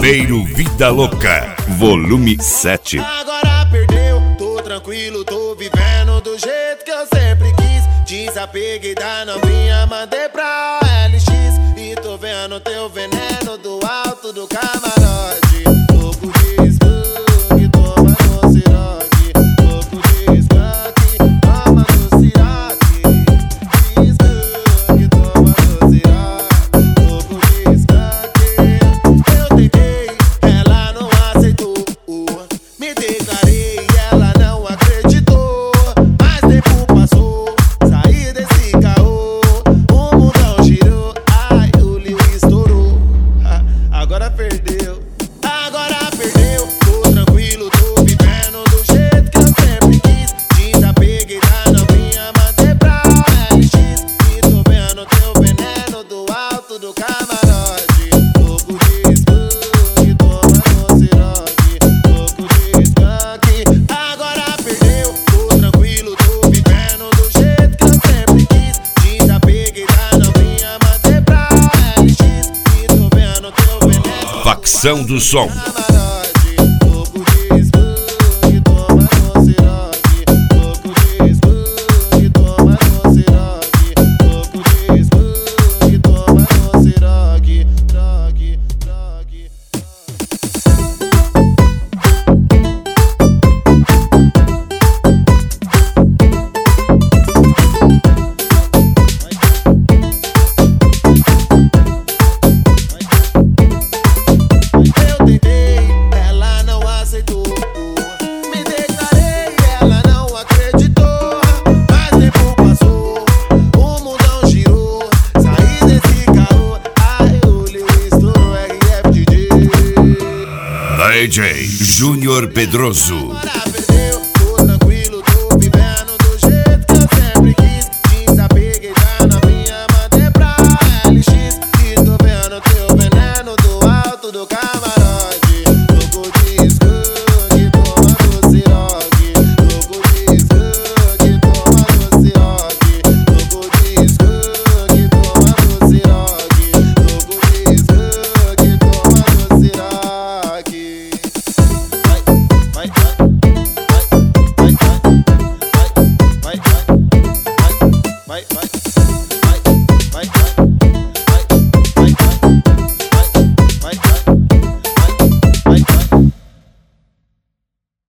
Primeiro Vida Louca, volume 7. Agora perdeu, tô tranquilo, tô vivendo do jeito que eu sempre quis. Desapeguei da novinha, mandei pra LX. E tô vendo teu veneno do alto do camarote. Louco de skunk, toma no siroque. Louco de skunk, toma no siroque. De skunk, toma no siroque. Louco de skunk. Eu tentei, ela não aceitou. Me declarei e ela não acreditou. Mas tempo passou, saí desse caô. O mundão girou, ai, o Lil estourou. Agora perdeu, tô tranquilo, tô vivendo do jeito que eu sempre quis. Desapeguei da novinha, mandei pra LX. E tô vendo teu veneno do alto do camarote. Louco de skunk, toma no siroque. Louco de skunk, agora perdeu. Tô tranquilo, tô vivendo do jeito que eu sempre quis. Desapeguei da novinha, mandei pra LX. E tô vendo teu veneno. Facção do Som. Camarote, louco de skunk, toma no siroque. Louco de skunk, toma no siroque. Louco de skunk, toma no siroque. Drogue, drogue. Eu tentei, ela não aceitou. Me declarei, ela não acreditou. Mas tempo passou, o mundão girou. Saí desse caô, ai, o Lil estourou. RF DJ. DJ Júnior Pedroso. Agora